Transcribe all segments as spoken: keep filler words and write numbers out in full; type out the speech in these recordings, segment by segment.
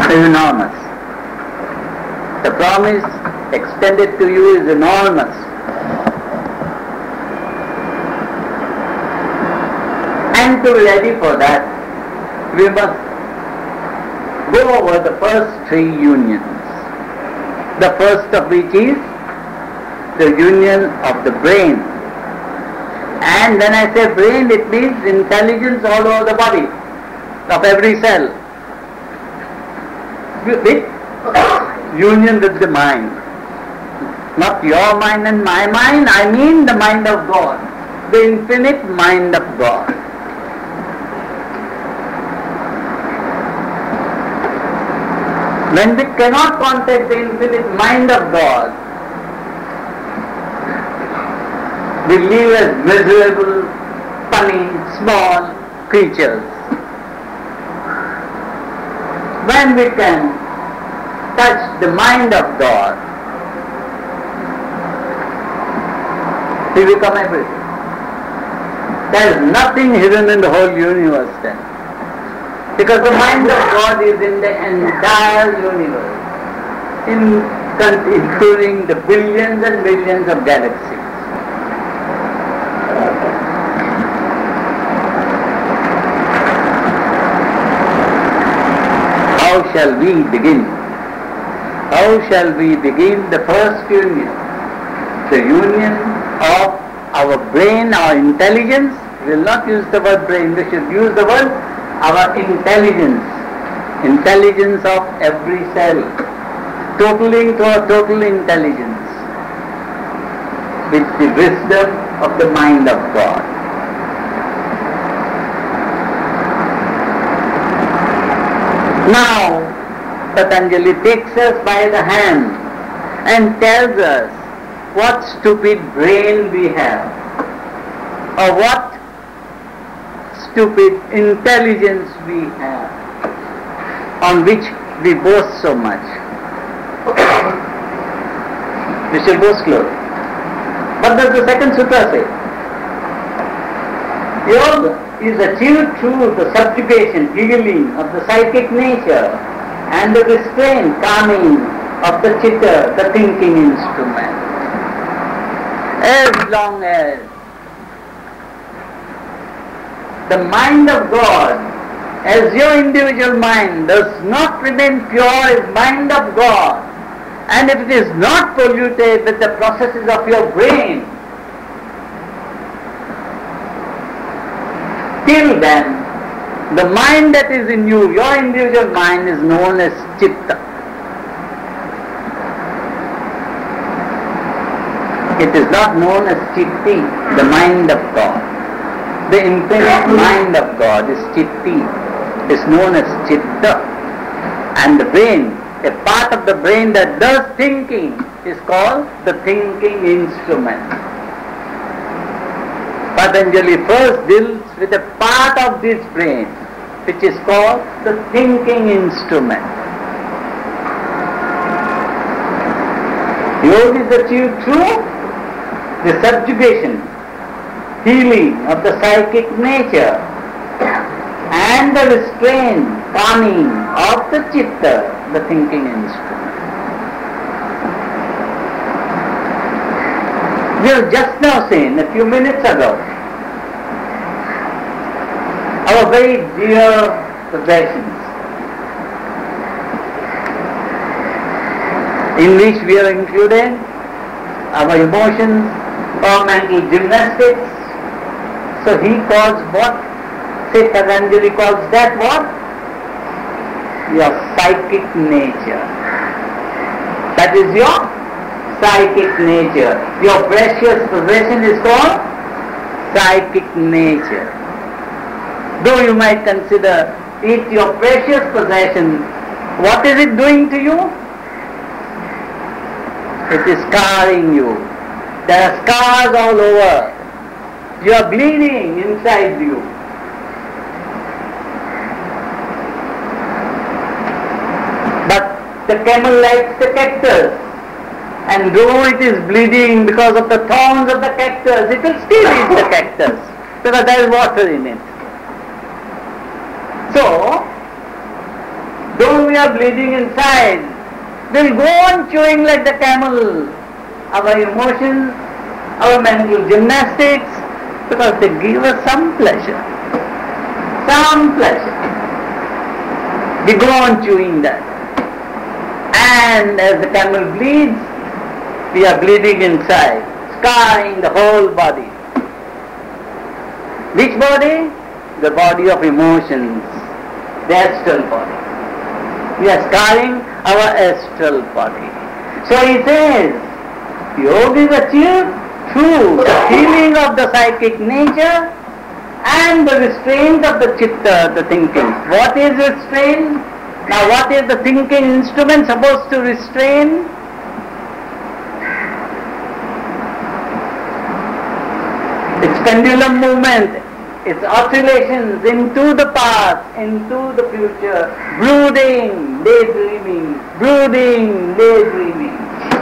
is enormous. The promise extended to you is enormous. And to be ready for that, we must go over the first three unions. The first of which is the union of the brain. And when I say brain, it means intelligence all over the body, of every cell. With union with the mind. Not your mind and my mind, I mean the mind of God, the infinite mind of God. When we cannot contact the infinite mind of God, we live as miserable, funny, small creatures. When we can touch the mind of God, we become everything. There is nothing hidden in the whole universe then. Because the mind of God is in the entire universe, in, including the billions and billions of galaxies. How shall we begin? How shall we begin the first union? The union of our brain, our intelligence. We will not use the word brain, we should use the word our intelligence. Intelligence of every cell, totaling to our total intelligence with the wisdom of the mind of God. Now, Patanjali takes us by the hand and tells us what stupid brain we have, or what stupid intelligence we have, on which we boast so much. We shall boast close. What does the second sutra say? Yoga is achieved through the subjugation, healing of the psychic nature and the restraint, calming of the chitta, the thinking instrument. As long as the mind of God, as your individual mind, does not remain pure as mind of God, and if it is not polluted with the processes of your brain, till then, the mind that is in you, your individual mind, is known as chitta. It is not known as chitti, the mind of God. The infinite mind of God is chitti, is known as chitta. And the brain, a part of the brain that does thinking, is called the thinking instrument. Patanjali first deals with a part of this brain, which is called the thinking instrument. Yoga is achieved through the subjugation, healing of the psychic nature and the restraint, calming of the chitta, the thinking instrument. We have just now seen, a few minutes ago, our very dear possessions, in which we are included our emotions or mental gymnastics. So he calls what? Say Patanjali calls that what? Your psychic nature. That is your psychic nature. Your precious possession is called psychic nature. Though you might consider it your precious possession, what is it doing to you? It is scarring you. There are scars all over. You are bleeding inside you. But the camel likes the cactus, and though it is bleeding because of the thorns of the cactus, it will still eat the cactus because there is water in it. So, though we are bleeding inside, we'll go on chewing like the camel. Our emotions, our mental gymnastics, because they give us some pleasure. Some pleasure. We go on chewing that. And as the camel bleeds, we are bleeding inside, scarring the whole body. Which body? The body of emotions, the astral body. We are scarring our astral body. So he says, yoga is achieved through the healing of the psychic nature and the restraint of the chitta, the thinking. What is restraint? Now what is the thinking instrument supposed to restrain? Its pendulum movement, its oscillations into the past, into the future, brooding, daydreaming, brooding, daydreaming.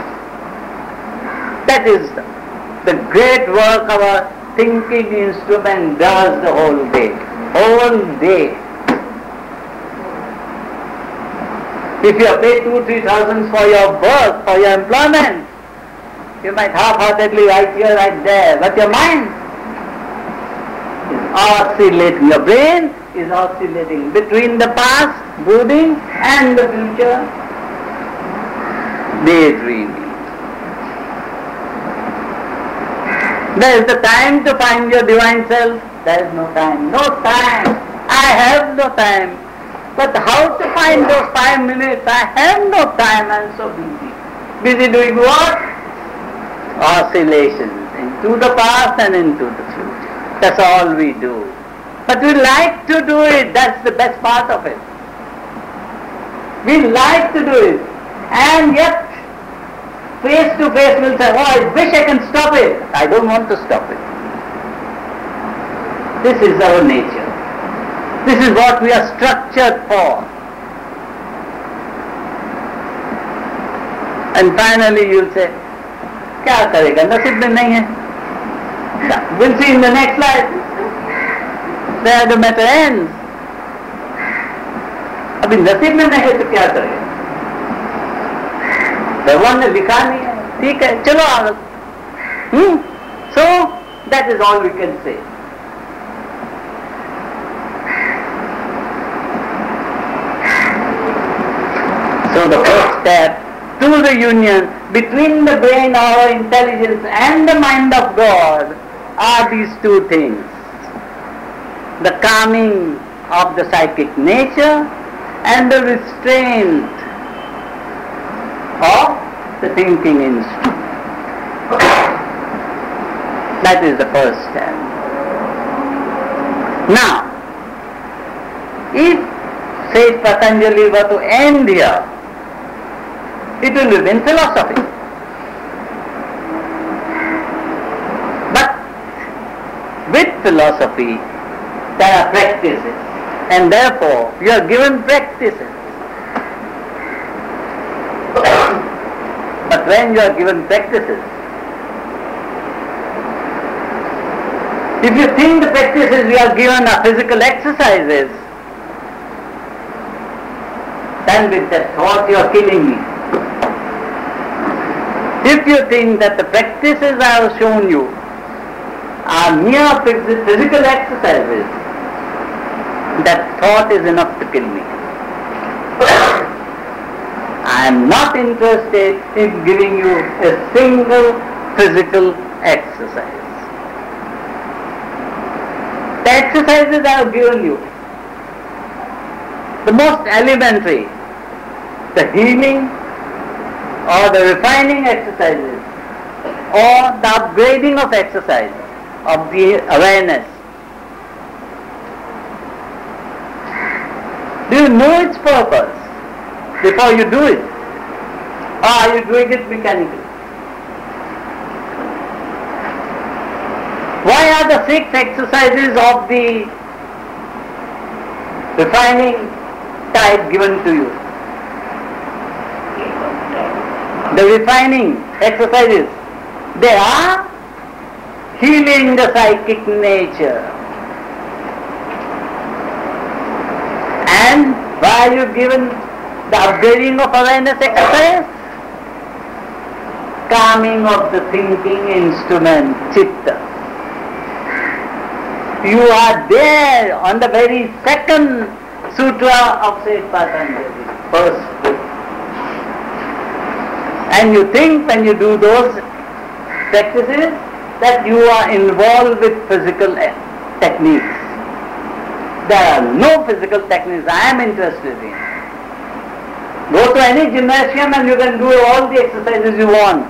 That is the great work our thinking instrument does the whole day, whole day. If you have paid two, three thousands for your work, for your employment, you might half-heartedly write here, write there, but your mind is oscillating. Your brain is oscillating between the past, brooding, and the future, daydreaming. There is the time to find your divine self. There is no time. No time. I have no time. But how to find those five minutes? I have no time. I am so busy. Busy doing what? Oscillations into the past and into the future. That's all we do. But we like to do it. That's the best part of it. We like to do it. And yet, face to face we'll say, oh, I wish I can stop it. I don't want to stop it. This is our nature. This is what we are structured for. And finally you'll say, क्या करेगा, नसीब में नहीं है. We'll see in the next slide. There the matter ends. अभी नसीब में नहीं है तो क्या करेगा? भगवान ने लिखा नहीं है, ठीक है, चलो आगे. Hmm? So that is all we can say. So the first step to the union between the brain, our intelligence, and the mind of God are these two things. The calming of the psychic nature and the restraint of the thinking instrument. That is the first step. Now, if Sage Patanjali were to end here, it will remain philosophy. But with philosophy, there are practices, and therefore you are given practices. But when you are given practices, if you think the practices we are given are physical exercises, then with that thought you are killing me. If you think that the practices I have shown you are mere physical exercises, that thought is enough to kill me. I am not interested in giving you a single physical exercise. The exercises I have given you, the most elementary, the healing or the refining exercises or the upgrading of exercise of the awareness. Do you know its purpose before you do it? Or are you doing it mechanically? Why are the six exercises of the refining type given to you? The refining exercises, they are healing the psychic nature. And why are you given The upgrading of awareness exercise, calming of the thinking instrument, chitta. You are there on the very second sutra of Seth Patanjali, first book. And you think when you do those practices that you are involved with physical techniques. There are no physical techniques I am interested in. Go to any gymnasium and you can do all the exercises you want.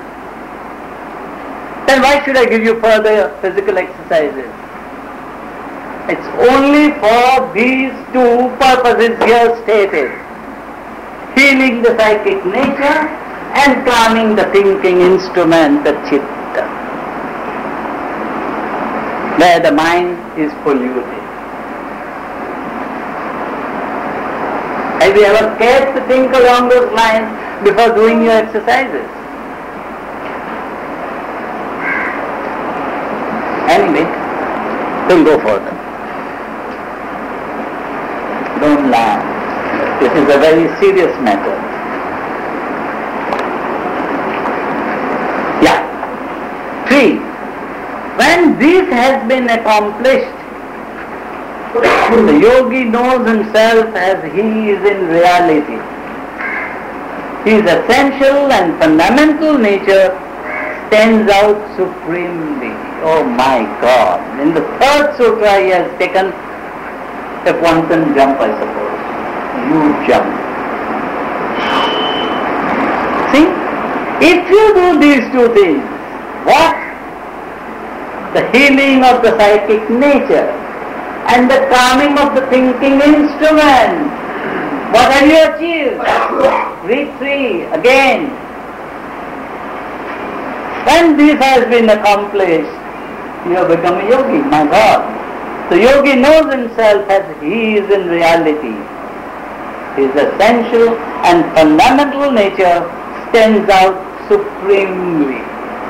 Then why should I give you further physical exercises? It's only for these two purposes here stated. Healing the psychic nature and calming the thinking instrument, the chitta, where the mind is polluted. Have you ever cared to think along those lines before doing your exercises? Anyway, we'll go further. Don't laugh. This is a very serious matter. Yeah. Three. When this has been accomplished, the yogi knows himself as he is in reality. His essential and fundamental nature stands out supremely. Oh my God. In the third sutra he has taken a quantum jump, I suppose. Huge jump. See? If you do these two things, what? The healing of the psychic nature and the calming of the thinking instrument. What have you achieved? Read three again. When this has been accomplished, you have become a yogi, my God. The yogi knows himself as he is in reality. His essential and fundamental nature stands out supremely.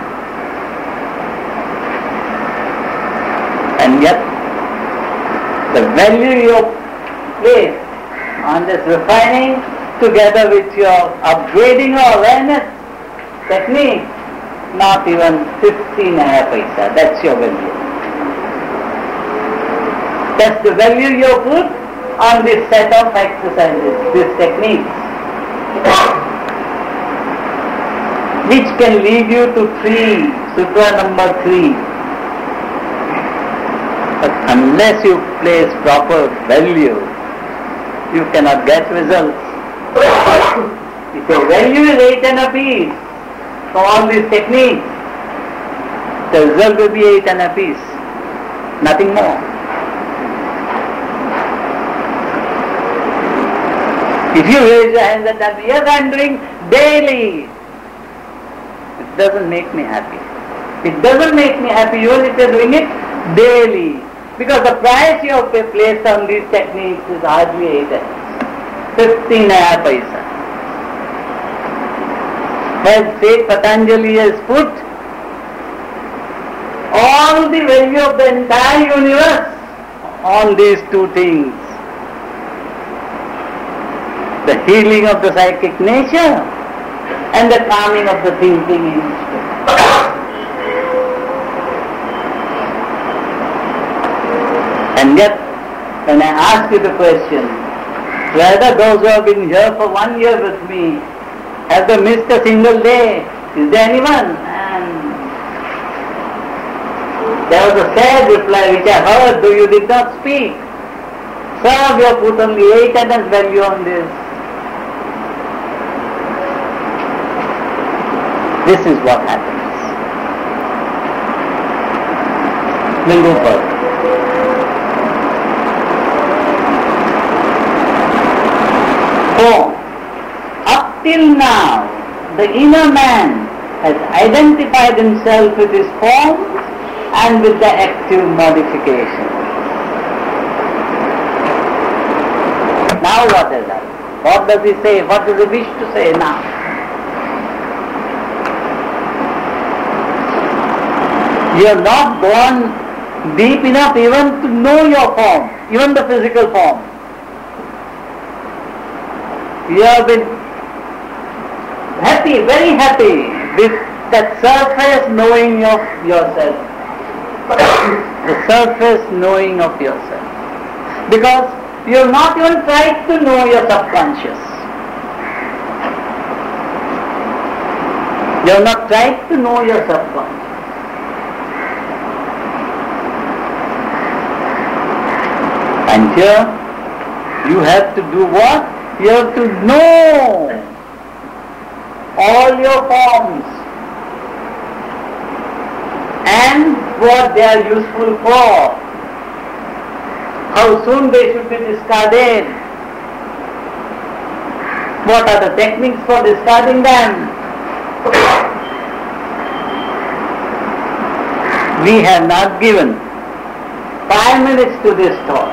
And yet, the value you place on this refining together with your upgrading your awareness technique, not even fifteen paisa. That's your value. That's the value you put on this set of exercises, these techniques, which can lead you to three, sutra number three. But unless you place proper value, you cannot get results. If your value is eight and a piece for all these techniques, the result will be eight and a piece, nothing more. If you raise your hands and say, yes, I am doing daily, it doesn't make me happy. It doesn't make me happy even if you are doing it daily. Because the price you have placed on these techniques is hardly eight fifteen paisa. As Seth Patanjali has put all the value of the entire universe on these two things. The healing of the psychic nature and the calming of the thinking instinct. And yet, when I ask you the question, whether those who have been here for one year with me, have they missed a single day? Is there anyone? And there was a sad reply which I heard, though you did not speak. Sir, we have put only eight attendance value on this. This is what happens. We'll go further. So, up till now, the inner man has identified himself with his form and with the active modification. Now what is that? What does he say? What does he wish to say now? You have not gone deep enough even to know your form, even the physical form. You have been happy, very happy with that surface knowing of yourself. The surface knowing of yourself. Because you have not even tried to know your subconscious. You have not tried to know your subconscious. And here you have to do what? You have to know all your forms and what they are useful for, how soon they should be discarded, what are the techniques for discarding them. We have not given five minutes to this thought.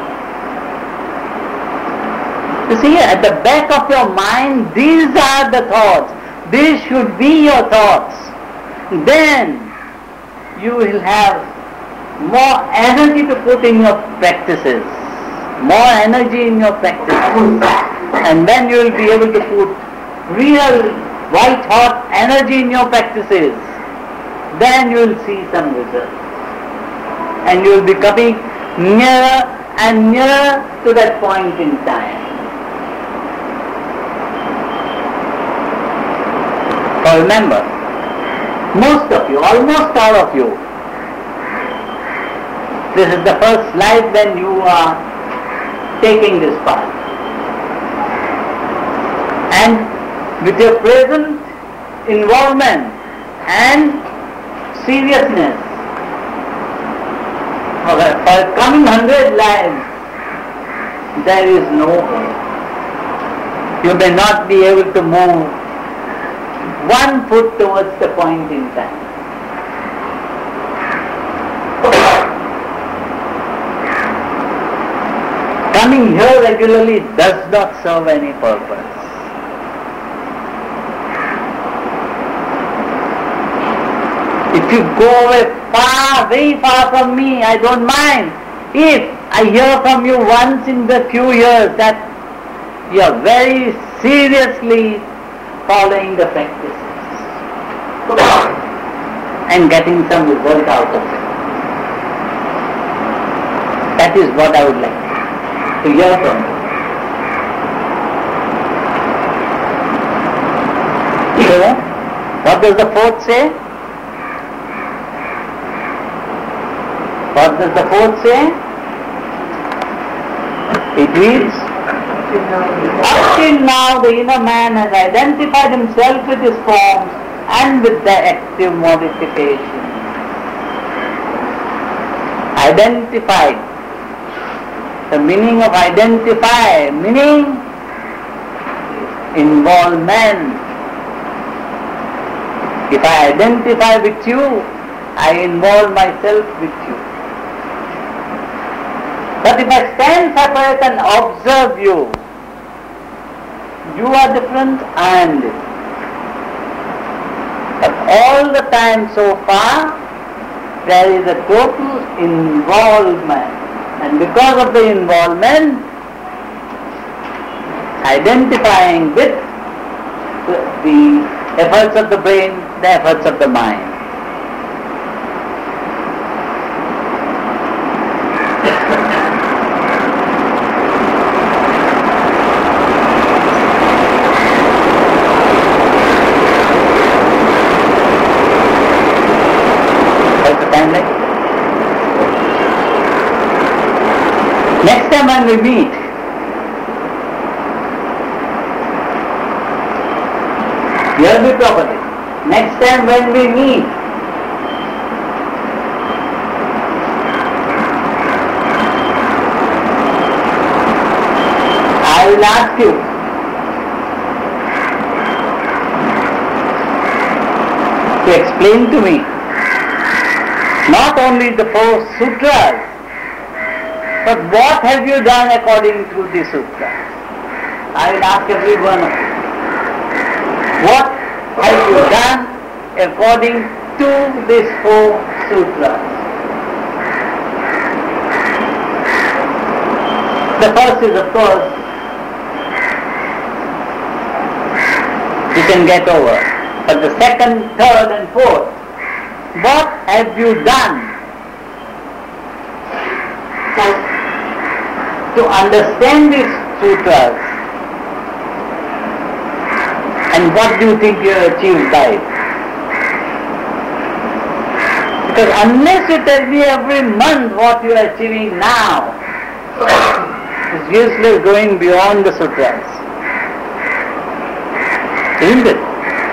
You see, at the back of your mind, these are the thoughts. These should be your thoughts. Then you will have more energy to put in your practices, more energy in your practices, and then you will be able to put real white hot energy in your practices. Then you will see some results, and you will be coming nearer and nearer to that point in time. So remember, most of you, almost all of you, this is the first life when you are taking this path. And with your present involvement and seriousness, for the for coming hundred lives, there is no hope. You may not be able to move one foot towards the point in time. Coming here regularly does not serve any purpose. If you go away far, very far from me, I don't mind. If I hear from you once in the few years that you are very seriously following the practices and getting some result out of it. That is what I would like to hear from you. So, what does the fourth say? What does the fourth say? It reads, up till now the inner man has identified himself with his forms and with their active modification. Identified. The meaning of identify, meaning involvement. If I identify with you, I involve myself with you. But if I stand separate and observe you, you are different, I am different. But all the time so far, there is a total involvement. And because of the involvement, identifying with the efforts of the brain, the efforts of the mind. Next time when we meet, hear me properly. Next time when we meet, I will ask you to explain to me not only the four sutras, but what have you done according to the sutra? I will ask every one of you. What have you done according to these four sutras? The first is, of course, can get over. But the second, third and fourth, what have you done to understand these sutras? And what do you think you have achieved by it? Because unless you tell me every month what you are achieving now, it's useless going beyond the sutras. Isn't it?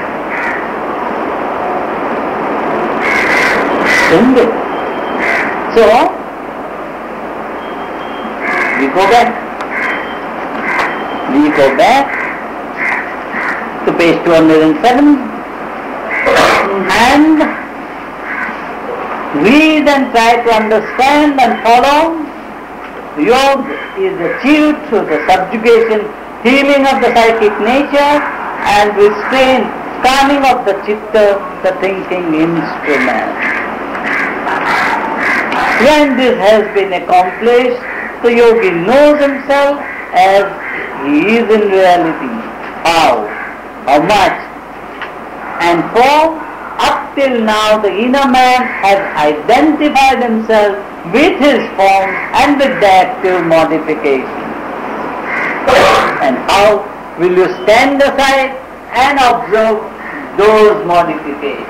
Isn't it? So, we go back. We go back to page two hundred seven and read and try to understand and follow. Yoga is achieved through the subjugation, healing of the psychic nature and restraint, calming of the chitta, the thinking instrument. When this has been accomplished, the yogi knows himself as he is in reality. How? How much? And for up till now the inner man has identified himself with his form and with the active modification. And how will you stand aside and observe those modifications?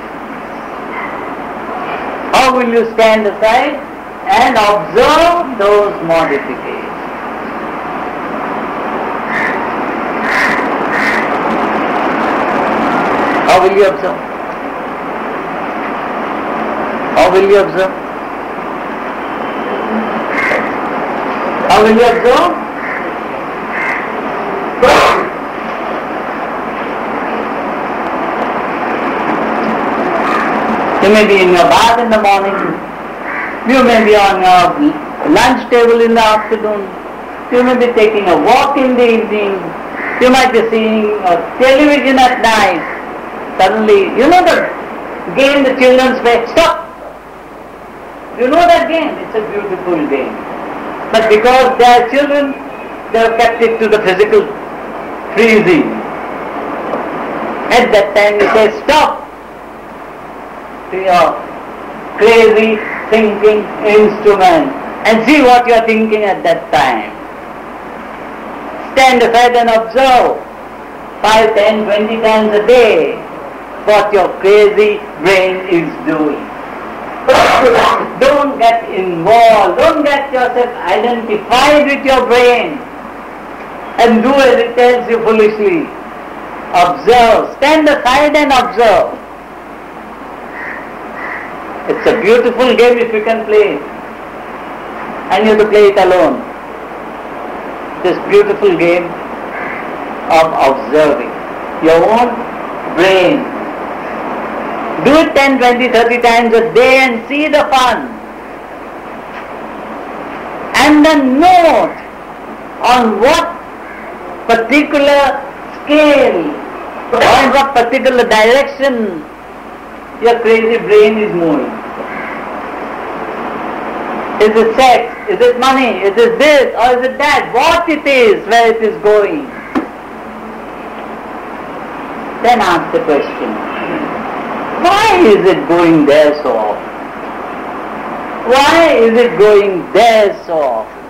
How will you stand aside and observe those modifications? How will you observe? How will you observe? How will you observe? You may be in your bath in the morning, you may be on your lunch table in the afternoon, you may be taking a walk in the evening, you might be seeing a television at night. Suddenly, you know the game the children play, stop! You know that game, it's a beautiful game. But because they are children, they have kept it to the physical freezing. At that time you say, stop to your crazy thinking instrument and see what you are thinking at that time. Stand aside and observe five, ten, twenty times a day what your crazy brain is doing. Don't get involved, don't get yourself identified with your brain and do as it tells you foolishly. Observe, stand aside and observe. It's a beautiful game if you can play it. And you have to play it alone. This beautiful game of observing your own brain. Do it ten, twenty, thirty times a day and see the fun. And then note on what particular scale or in what particular direction your crazy brain is moving. Is it sex? Is it money? Is it this or is it that? What it is, where it is going. Then ask the question. Why is it going there so often? Why is it going there so often?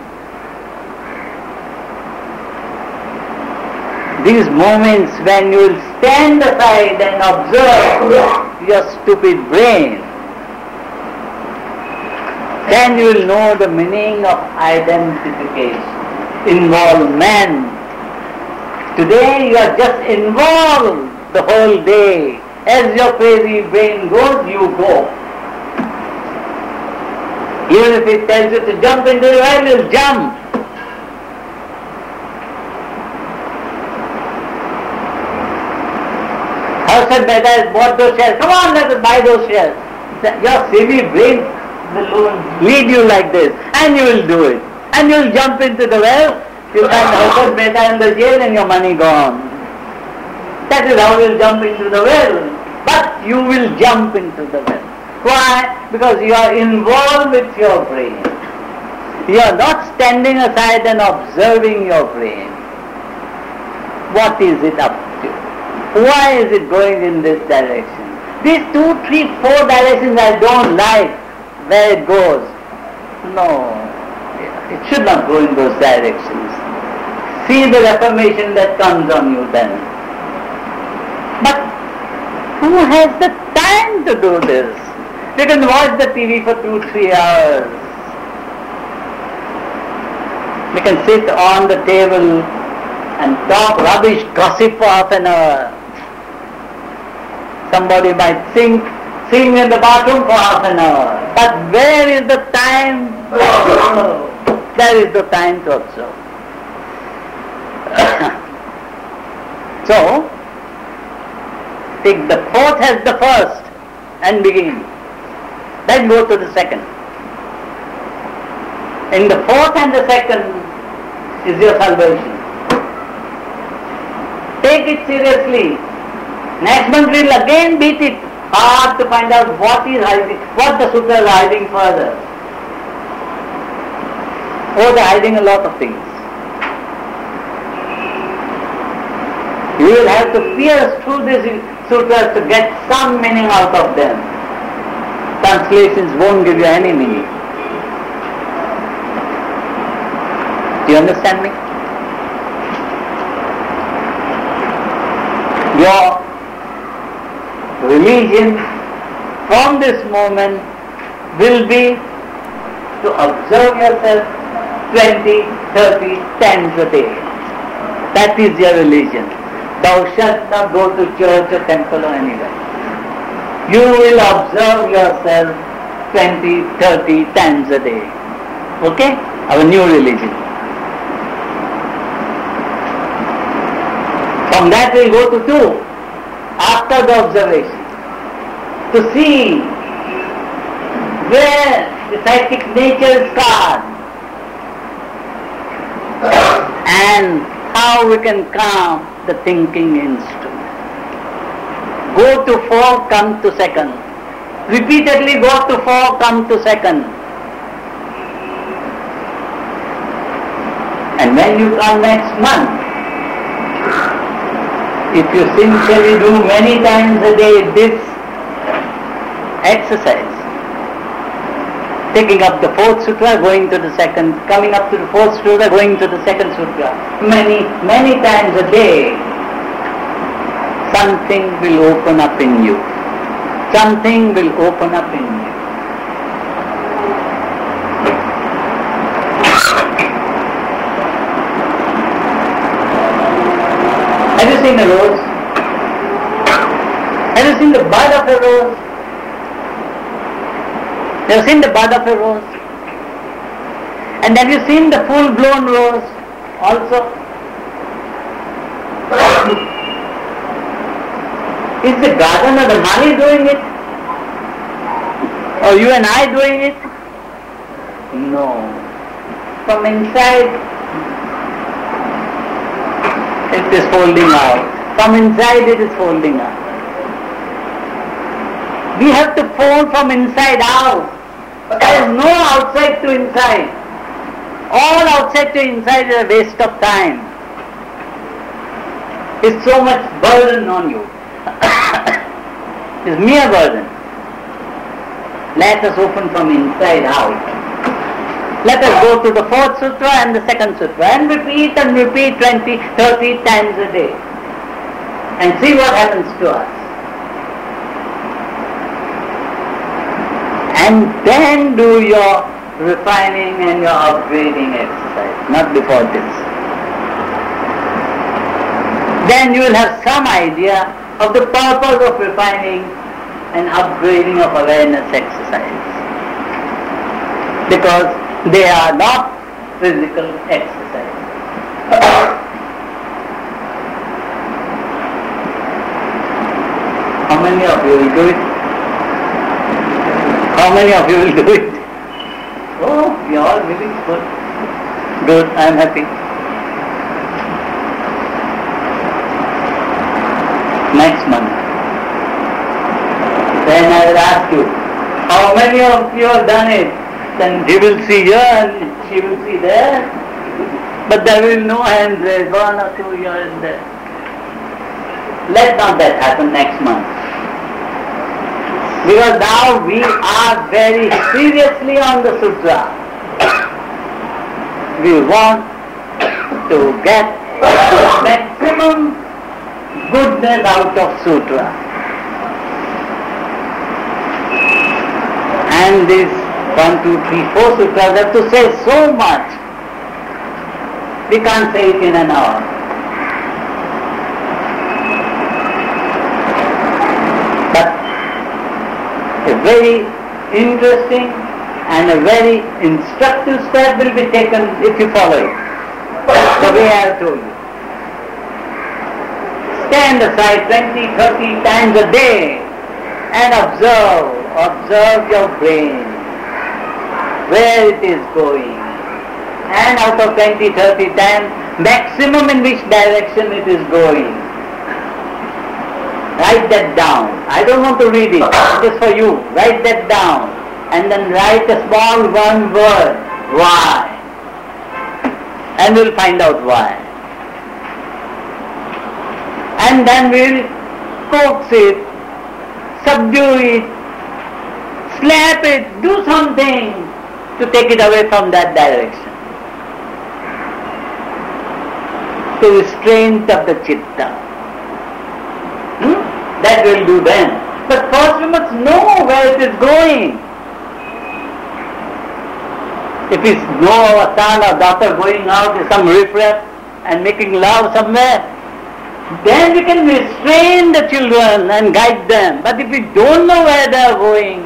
These moments when you will stand aside and observe your stupid brain, then you will know the meaning of identification, involvement. Today you are just involved the whole day. As your crazy brain goes, you go. Even if it tells you to jump into the well, you'll jump. Harshad Mehta has bought those shares. Come on, let us buy those shares. Your silly brain will lead you like this, and you will do it. And you will jump into the well, you'll find Harshad Mehta in the jail and your money gone. That is how you will jump into the well. But you will jump into the well. Why? Because you are involved with your brain. You are not standing aside and observing your brain. What is it up to? Why is it going in this direction? These two, three, four directions I don't like where it goes. No, it should not go in those directions. See the reformation that comes on you then. But who has the time to do this? You can watch the T V for two, three hours. You can sit on the table and talk rubbish, gossip for half an hour. Somebody might sing, sing in the bathroom for half an hour. But where is the time to observe? There is the time to observe. So, take the fourth as the first and begin. Then go to the second. In the fourth and the second is your salvation. Take it seriously. Next month we will again beat it hard to find out what is hiding, what the sutra is hiding further. Oh, they are hiding a lot of things. You will have to pierce through these sutras to get some meaning out of them. Translations won't give you any meaning. Do you understand me? Your religion from this moment will be to observe yourself twenty, thirty times a day. That is your religion. Thou shalt not go to church or temple or anywhere. You will observe yourself twenty, thirty times a day. Okay? Our new religion. From that we will go to two. After the observation. To see where the psychic nature is caught. And how we can calm the thinking instrument. Go to four, come to second. Repeatedly go to four, come to second. And when you come next month, if you sincerely do many times a day this exercise, taking up the fourth sutra, going to the second, coming up to the fourth sutra, going to the second sutra, many, many times a day, something will open up in you. Something will open up in you. Have you seen a rose? Have you seen the bud of a rose? Have you seen the bud of a rose? And have you seen the full-blown rose also? Is the garden or the Mali doing it? Or you and I doing it? No. From inside, it is folding out. From inside, it is folding out. We have to fold from inside out. There is no outside to inside. All outside to inside is a waste of time. It's so much burden on you. It's mere burden. Let us open from inside out. Let us go to the fourth sutra and the second sutra and repeat and repeat twenty, thirty times a day. And see what happens to us. And then do your refining and your upgrading exercise, not before this. Then you will have some idea of the purpose of refining and upgrading of awareness exercise. Because they are not physical exercise. How many of you will do it? How many of you will do it? Oh, we are all willing. Good. Good, I am happy. Next month. Then I will ask you, how many of you have done it? Then he will see here and she will see there. But there will be no hands raised, one or two here and there. let not that happen next month. Because now we are very seriously on the sutra. We want to get maximum goodness out of sutra. And these one, two, three, four sutras have to say so much. We can't say it in an hour. But a very interesting and a very instructive step will be taken if you follow it, the way I have told you. Stand aside twenty, thirty times a day and observe, observe your brain, where it is going. And out of twenty, thirty times, maximum in which direction it is going. Write that down. I don't want to read it. It is for you. Write that down. And then write a small one word. Why? And we'll find out why. And then we'll coax it, subdue it, slap it, do something to take it away from that direction. The restraint of the chitta. Hmm? That will do then. But first we must know where it is going. If we know our son or daughter going out with some riffraff and making love somewhere, then we can restrain the children and guide them. But if we don't know where they are going,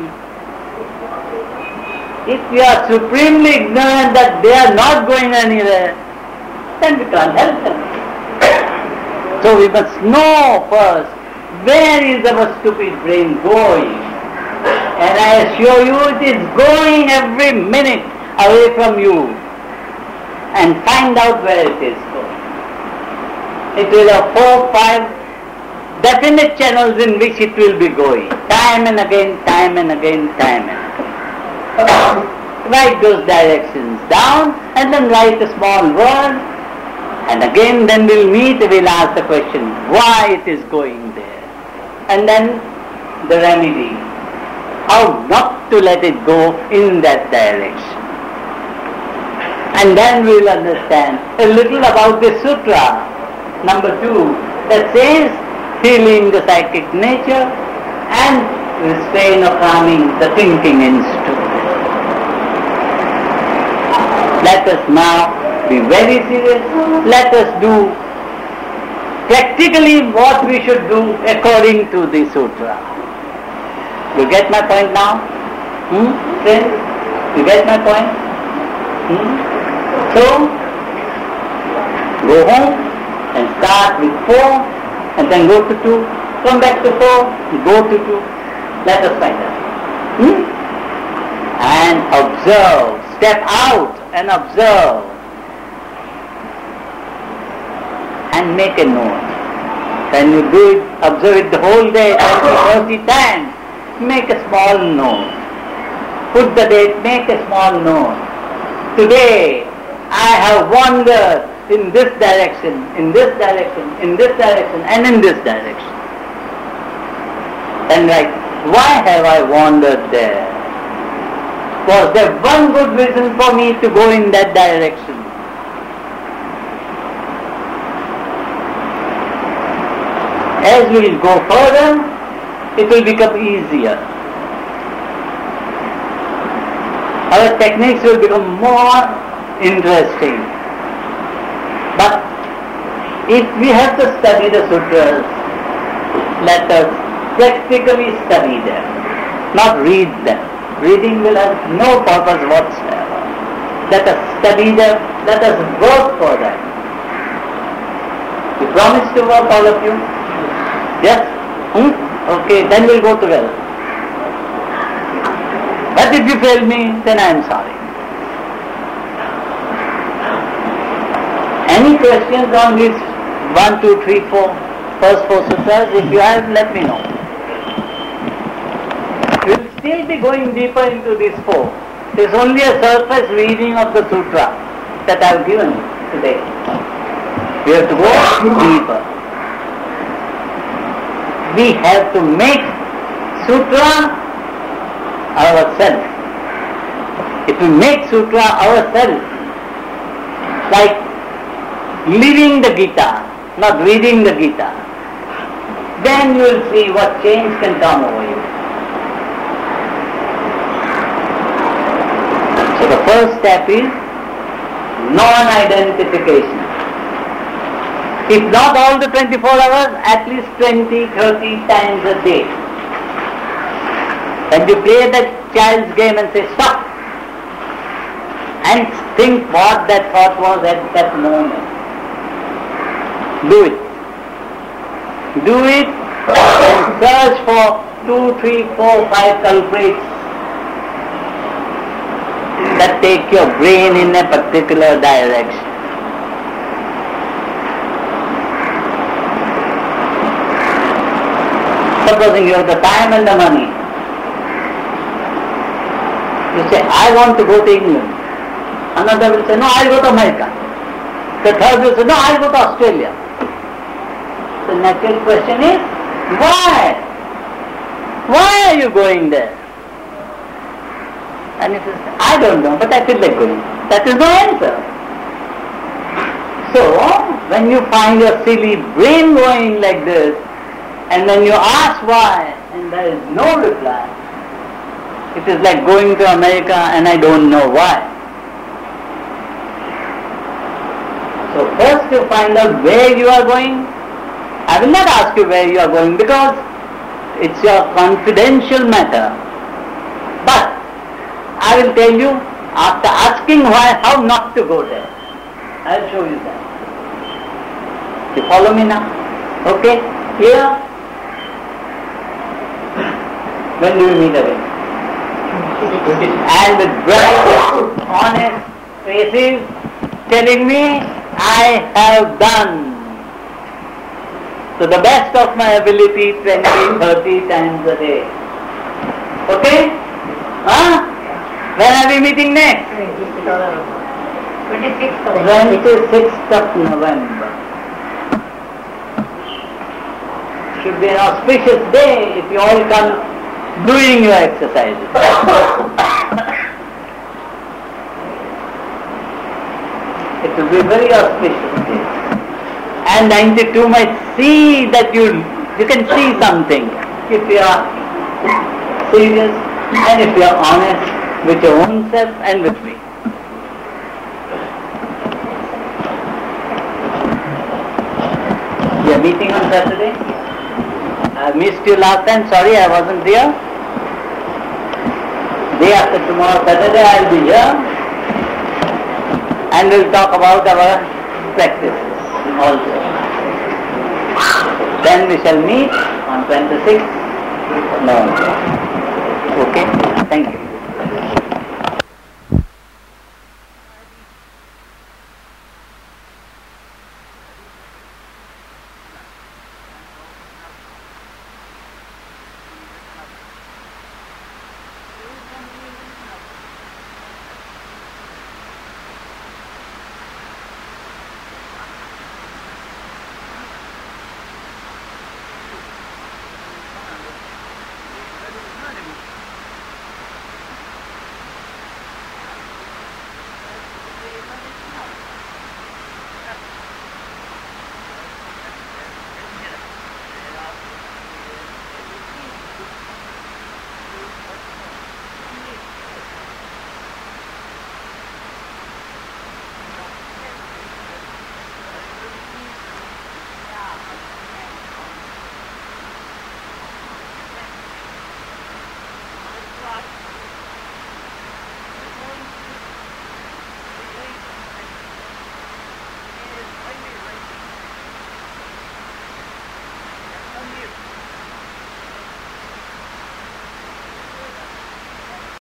if we are supremely ignorant that they are not going anywhere, then we can't help them. So we must know first, where is our stupid brain going? And I assure you it is going every minute away from you. And find out where it is going. It will have four, five definite channels in which it will be going. Time and again, time and again, time and again. Write those directions down and then write a small word. And again then we'll meet, we'll ask the question, why it is going there? And then the remedy, how not to let it go in that direction. And then we'll understand a little about the sutra, number two, that says healing the psychic nature and restrain or calming the thinking instrument. Let us now be very serious. Let us do practically what we should do according to the sutra. You get my point now? Hmm? Friends? You get my point? Hmm? So, go home and start with four and then go to two. Come back to four, go to two. Let us find out. Hmm? And observe. Step out and observe. And make a note. When you do it, observe it the whole day, twenty, thirty times, make a small note. Put the date, make a small note. Today, I have wandered in this direction, in this direction, in this direction, and in this direction. And like, why have I wandered there? Was there one good reason for me to go in that direction? As we will go further, it will become easier. Our techniques will become more interesting. But if we have to study the sutras, let us practically study them, not read them. Reading will have no purpose whatsoever. Let us study them, let us work for them. You promise to work, all of you? Yes? Hmm? Okay, then we'll go together. But if you fail me, then I am sorry. Any questions on these one, two, three, four, first four sutras? If you have, let me know. We'll still be going deeper into these four. There's only a surface reading of the sutra that I have given today. We have to go deeper. we have to make sutra ourselves. If we make sutra ourselves, like living the Gita, not reading the Gita, then you will see what change can come over you. So the first step is non-identification. If not all the twenty-four hours, at least twenty, thirty times a day. When you play that child's game and say stop, and think what that thought was at that moment. Do it. Do it and search for two, three, four, five culprits that take your brain in a particular direction. Supposing you have the time and the money, you say, I want to go to England. Another will say, no, I'll go to America. The third will say, no, I'll go to Australia. The natural question is, why? Why are you going there? And he says, I don't know, but I feel like going. That is the answer. So, when you find your silly brain going like this, and then you ask why, and there is no reply, it is like going to America and I don't know why. So first you find out where you are going. I will not ask you where you are going because it's your confidential matter. But I will tell you, after asking why, how not to go there. I will show you that. You follow me now? Okay? Here? When do we meet again? And with bright, honest faces telling me, I have done to the best of my ability twenty, thirty times a day. Okay? Huh? When are we meeting next? twenty-sixth of November. Should be an auspicious day if you all come doing your exercises. It will be very auspicious day. And ninety-two might see that you you can see something if you are serious and if you are honest with your own self and with me. We are meeting on Saturday. I missed you last time, sorry I wasn't there. Day after tomorrow, Saturday, I will be here and we will talk about our practices also. Then we shall meet on twenty-sixth November. Okay? Thank you.